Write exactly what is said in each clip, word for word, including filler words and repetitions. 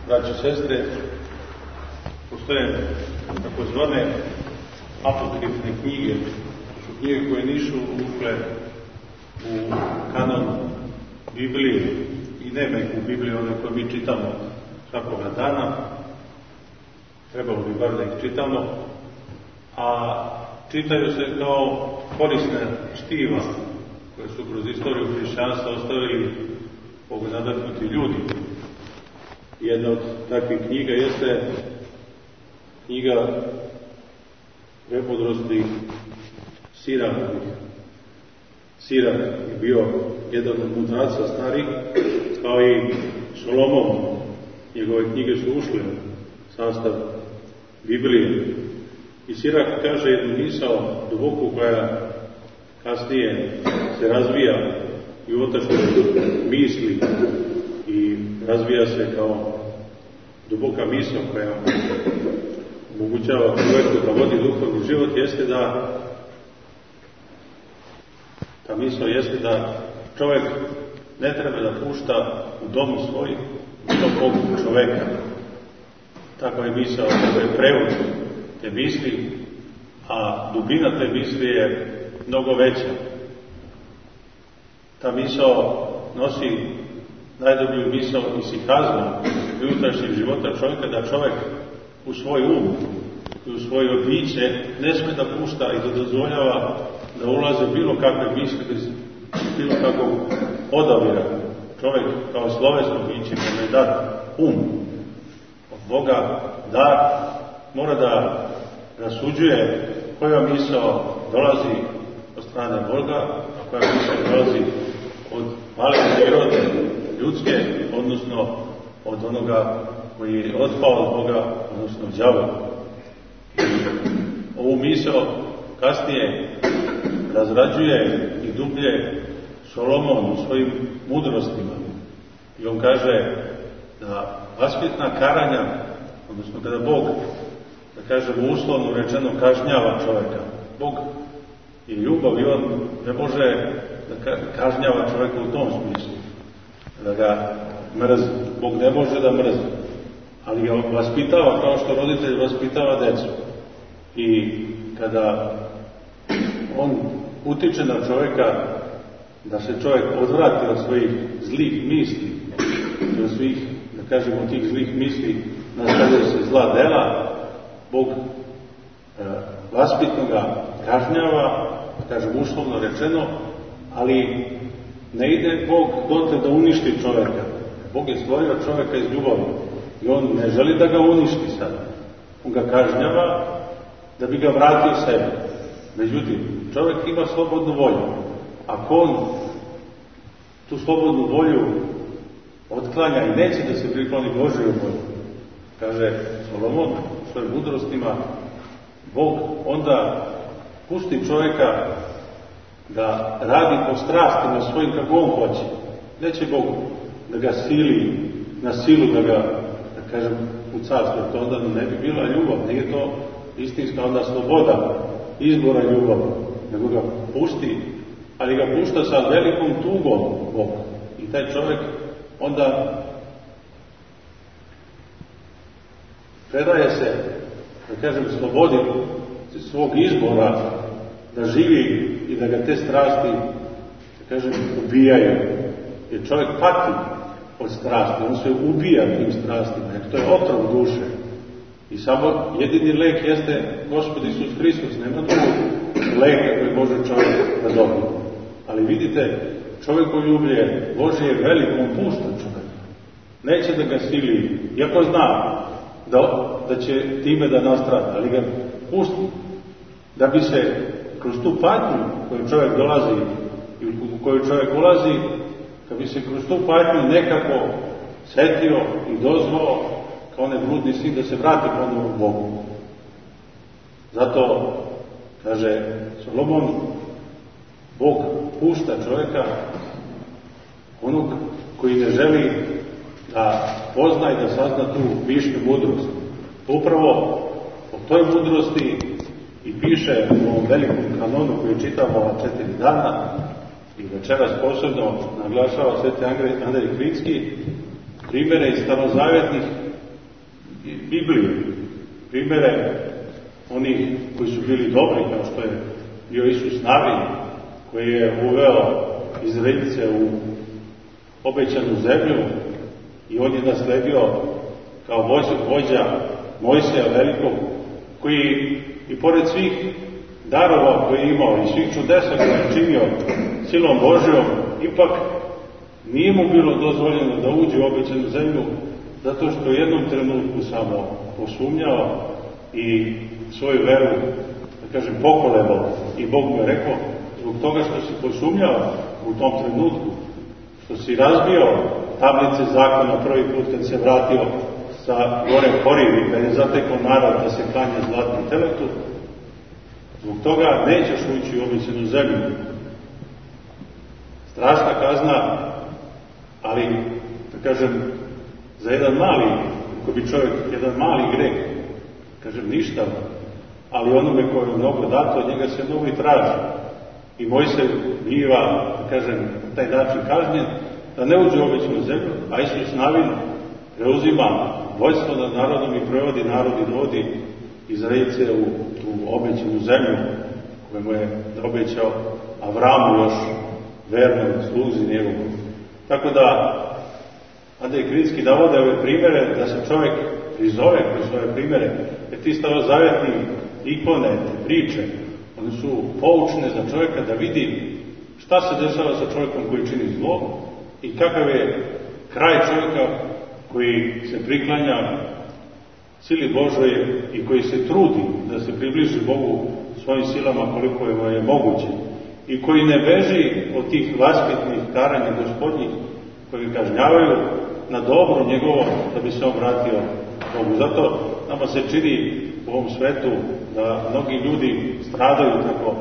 Braćo i sestre, postoje takozvane apokrifne knjige, to su knjige koje nisu ušle u kanon Biblije i nema ih u Bibliji one koje mi čitamo svakoga dana, trebalo bi bar da ih čitamo, a čitaju se kao korisna štiva koje su kroz istoriju hrišćanstva ostavili bogonadahnuti ljudi. Jedna od takvih knjiga jeste knjiga prepodrosti Sirakovih. Sirak je bio jedan od mudraca starih, kao i Solomon. Njegove knjige su ušle u sastav Biblije. I Sirak kaže jednu misao duboku koja kasnije se razvija i u otačnoj misli i razvija se kao duboka misao koja omogućava čovjeku da vodi duhovni život, jeste da ta misao jeste da čovjek ne treba da pušta u domu svoj tog čovjeka. Takva je misao, takva je prevod te misli, a dubina te misli je mnogo veća. Ta misao nosi najdublju misao isihazma i unutrašnjeg života čovjeka, da čovjek u svoj um i u svoje biće ne sme da pušta i da dozvoljava da ulaze bilo kakve misli bez bilo kakvog odabira. Čovjek kao slovesno biće kome je dat um od Boga dar, mora da rasuđuje koja misao dolazi od strane Boga, a koja misao dolazi od male prirode ljudske, odnosno od onoga koji je otpao od Boga, odnosno đavola. Ovu misao kasnije razrađuje i dublje Solomon u svojim mudrostima. I on kaže da vaspitna karanja, odnosno kada Bog, da kažemo uslovno rečeno, kažnjava čovjeka. Bog je ljubav i on ne može da kažnjava čovjeka u tom smislu, da ga mrzi. Bog ne može da mrzi, ali ga vaspitava kao što roditelj vaspitava decu. I kada on utiče na čovjeka da se čovjek odvrati od svojih zlih misli, od svih, da kažemo, tih zlih misli nastavljaju se zla dela, Bog e, vaspitno ga kažnjava, da kažem uslovno rečeno, ali ne ide Bog dotle da uništi čovjeka. Bog je stvorio čovjeka iz ljubavi i on ne želi da ga uništi sad. On ga kažnjava da bi ga vratio sebi. Međutim, čovjek ima slobodnu volju. Ako on tu slobodnu volju otklanja i neće da se prikloni Božiju volju, kaže Solomon u svojim mudrostima, Bog onda pusti čovjeka da radi po strastima svojim kako on hoće. Neće Bog da ga sili, na silu da ga, da kažem, u carstvu, to onda ne bi bila ljubav, nije to istinska onda sloboda izbora ljubav, nego ga pusti, ali ga pušta sa velikom tugom Bog. I taj čovjek onda predaje se, da kažem, slobodi svog izbora da živi i da ga te strasti, da kažem, ubijaju. Jer čovjek pati od strasti, on se ubija tim strastima, jer to je otrov duše. I samo jedini lek jeste Gospod Isus Hristos, nema drugog leka koji može čovjek da dobije. Ali vidite, čovjekoljublje Božje je veliko, on pušta čovjeka. Neće da ga sili, iako zna da, da će time da nastrada, ali ga pusti. Da bi se kroz tu patnju koju čovjek dolazi i u koju čovjek ulazi, da bi se kroz tu patnju nekako setio i dozvao kao onaj bludni sin da se vrati ponovno Bogu. Zato, kaže Solomon, Bog pušta čovjeka, onog koji ne želi da pozna i da sazna tu višnju mudrost. Upravo o toj mudrosti i piše u ovom velikom kanonu koji čitamo ova četiri dana i večeras posebno naglašava sveti Andrej Kritski primjere iz starozavjetnih Biblije, primere onih koji su bili dobri, kao što je bio Isus Navin, koji je uveo Izraelce u obećanu zemlju i on je nasledio kao vođa, vođa Mojsija velikog, koji i pored svih darova koje je imao i svih čudesa koje je činio silom Božjom, ipak nije mu bilo dozvoljeno da uđe u obećanu zemlju, zato što u jednom trenutku samo posumnjao i svoju veru, da kažem, pokolebao. I Bog mu je rekao, zbog toga što si posumnjao u tom trenutku, što si razbio tablice zakona prvi put kad se vratio sa gore Horivi, kad je zatekao narod da se klanja zlatnom teletu, zbog toga nećeš ući u obećanu zemlju. Strašna kazna, ali, da kažem, za jedan mali, ako bi čovjek, jedan mali greh, kažem, ništa, ali onome koje je mnogo dato, od njega se mnogo i traži. I Mojsej biva, da kažem, na taj način kažnjen, da ne uđe u obećanu zemlju, a Isus Navin preuzima vođstvo nad narodom i prevodi narod i dovodi Izraelce u, u obećanu zemlju, koju mu je obećao Avramu još vernom sluzi njegovom. Tako da, Andrej Krinski navode ove primere, da se čovjek prizove kroz ove primere, jer ti starozavjetni ikone, te priče, one su poučne za čovjeka da vidi šta se dešava sa čovjekom koji čini zlo i kakav je kraj čovjeka koji se priklanja sili Božoj i koji se trudi da se približi Bogu svojim silama koliko je, je moguće i koji ne beži od tih vaspitnih karanja gospodnjih koji kažnjavaju na dobro njegovo da bi se on vratio Bogu. Zato nama se čini u ovom svetu da mnogi ljudi stradaju tako,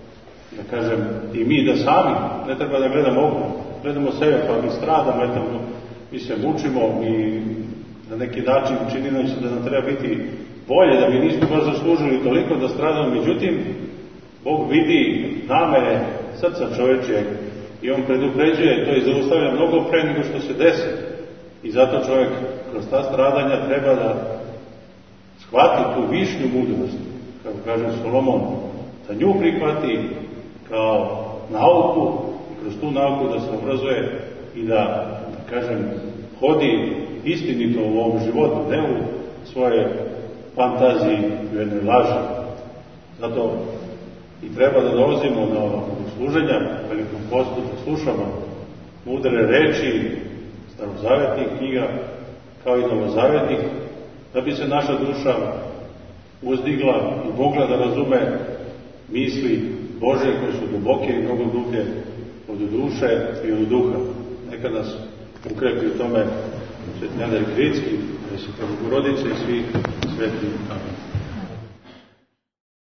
da kažem, i mi da sami, ne treba da gledamo oko, gledamo sebe pa mi stradamo, eto, mi se mučimo i na neki način čini nam se da nam treba biti bolje, da mi nismo baš zaslužili toliko da stradamo, međutim, Bog vidi namere srca čovječeg i on predupređuje to i zaustavlja mnogo pre nego što se desi. I zato čovjek kroz ta stradanja treba da shvati tu višnju mudrost, kako kaže Solomon, da nju prihvati kao nauku i kroz tu nauku da se obrazuje i da, da kažem, hodi istinito u ovom životu, ne u svoje fantaziji i u jednoj laži. Zato i treba da dolazimo na služenja velikom postu, da slušamo mudre reči starozavetnih knjiga, kao i novozavetnih, da bi se naša duša uzdigla i mogla da razume misli Božje koje su duboke i mnogo dublje od duše i od duha. Neka nas ukrepi u tome Sveti Andrej Krinski, Presveta Bogorodice i svi sveti. Amen.